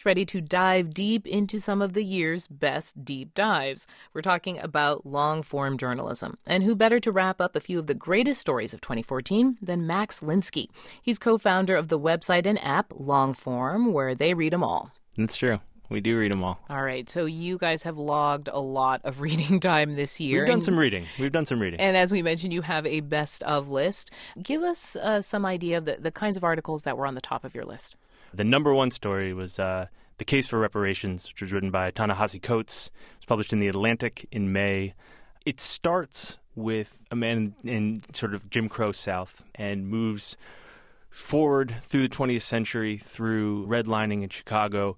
ready to dive deep into some of the year's best deep dives. We're talking about long-form journalism. And who better to wrap up a few of the greatest stories of 2014 than Max Linsky. He's co-founder of the website and app Longform, where they read them all. That's true. We do read them all. All right. So you guys have logged a lot of reading time this year. We've done some reading. And as we mentioned, you have a best of list. Give us some idea of the kinds of articles that were on the top of your list. The number one story was The Case for Reparations, which was written by Ta-Nehisi Coates. It was published in The Atlantic in May. It starts with a man in sort of Jim Crow South and moves forward through the 20th century through redlining in Chicago,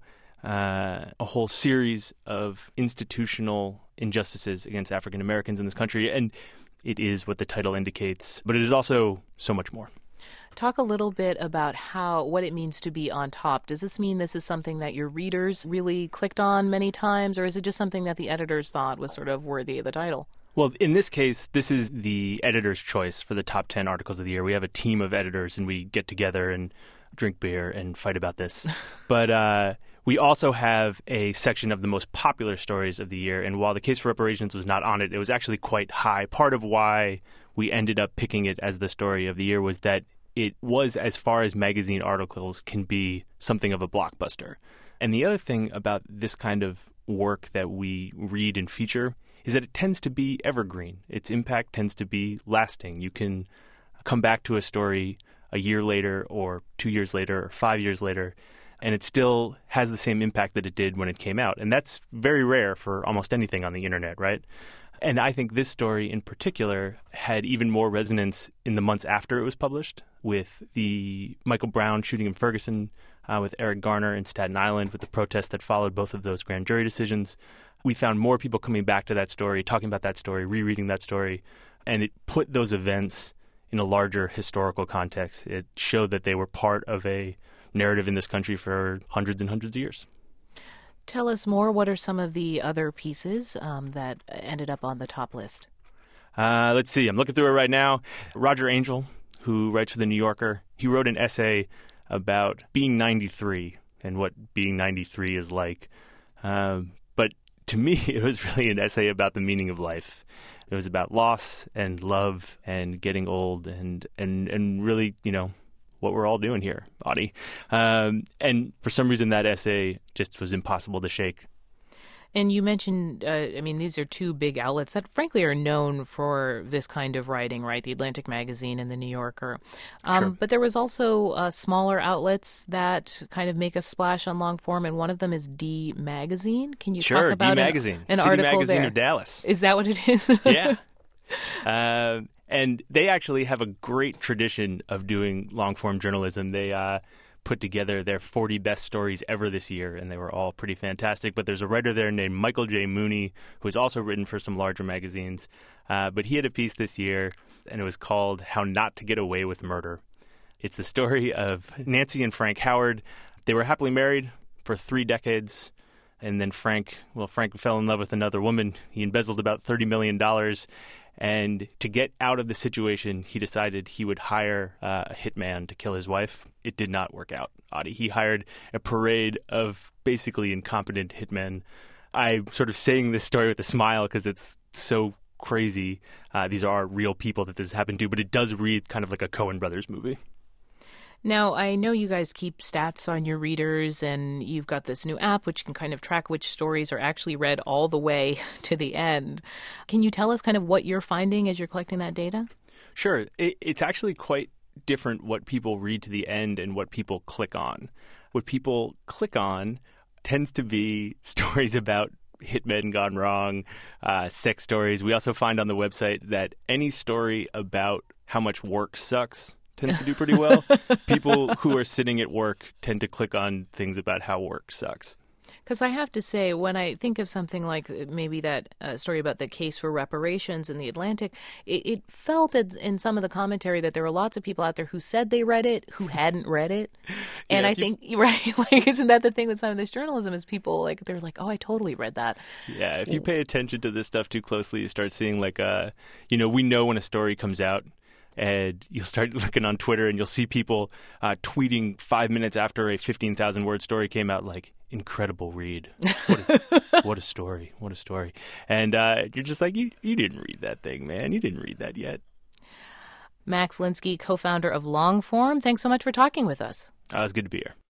a whole series of institutional injustices against African Americans in this country. And it is what the title indicates, but it is also so much more. Talk a little bit about what it means to be on top. Does this mean this is something that your readers really clicked on many times, or is it just something that the editors thought was sort of worthy of the title? Well, in this case, this is the editor's choice for the top 10 articles of the year. We have a team of editors, and we get together and drink beer and fight about this. But we also have a section of the most popular stories of the year, and while The Case for Reparations was not on it, it was actually quite high. Part of why we ended up picking it as the story of the year was that it was, as far as magazine articles can be, something of a blockbuster. And the other thing about this kind of work that we read and feature is that it tends to be evergreen. Its impact tends to be lasting. You can come back to a story a year later or 2 years later or 5 years later, and it still has the same impact that it did when it came out. And that's very rare for almost anything on the internet, right? And I think this story in particular had even more resonance in the months after it was published, with the Michael Brown shooting in Ferguson, with Eric Garner in Staten Island, with the protests that followed both of those grand jury decisions. We found more people coming back to that story, talking about that story, rereading that story, and it put those events in a larger historical context. It showed that they were part of a narrative in this country for hundreds and hundreds of years. Tell us more. What are some of the other pieces that ended up on the top list? Let's see. I'm looking through it right now. Roger Angell, who writes for The New Yorker, he wrote an essay about being 93 and what being 93 is like. But to me, it was really an essay about the meaning of life. It was about loss and love and getting old and really, what we're all doing here, Audie. And for some reason, that essay just was impossible to shake. And you mentioned, these are two big outlets that frankly are known for this kind of writing, right? The Atlantic Magazine and The New Yorker. Sure. But there was also smaller outlets that kind of make a splash on long form, and one of them is D Magazine. Can you talk about D Magazine, an City article Magazine there? of Dallas. Is that what it is? Yeah. And they actually have a great tradition of doing long-form journalism. They put together their 40 best stories ever this year, and they were all pretty fantastic. But there's a writer there named Michael J. Mooney, who has also written for some larger magazines. But he had a piece this year, and it was called How Not to Get Away with Murder. It's the story of Nancy and Frank Howard. They were happily married for 3 decades. And then Frank fell in love with another woman. He embezzled about $30 million. And to get out of the situation, he decided he would hire a hitman to kill his wife. It did not work out, Audie. He hired a parade of basically incompetent hitmen. I'm sort of saying this story with a smile because it's so crazy. These are real people that this happened to, but it does read kind of like a Coen Brothers movie. Now, I know you guys keep stats on your readers, and you've got this new app which can kind of track which stories are actually read all the way to the end. Can you tell us kind of what you're finding as you're collecting that data? Sure. It's actually quite different what people read to the end and what people click on. What people click on tends to be stories about hitmen gone wrong, sex stories. We also find on the website that any story about how much work sucks tends to do pretty well. People who are sitting at work tend to click on things about how work sucks. Because I have to say, when I think of something like maybe that story about the case for reparations in The Atlantic, it felt in some of the commentary that there were lots of people out there who said they read it, who hadn't read it. And yeah, I think, right, like, isn't that the thing with some of this journalism is people, like, they're like, oh, I totally read that. Yeah, if you pay attention to this stuff too closely, you start seeing, like, we know when a story comes out. And you'll start looking on Twitter and you'll see people tweeting 5 minutes after a 15,000-word story came out like, incredible read. What a story. What a story. And you're just like, you didn't read that thing, man. You didn't read that yet. Max Linsky, co-founder of Longform, thanks so much for talking with us. It was good to be here.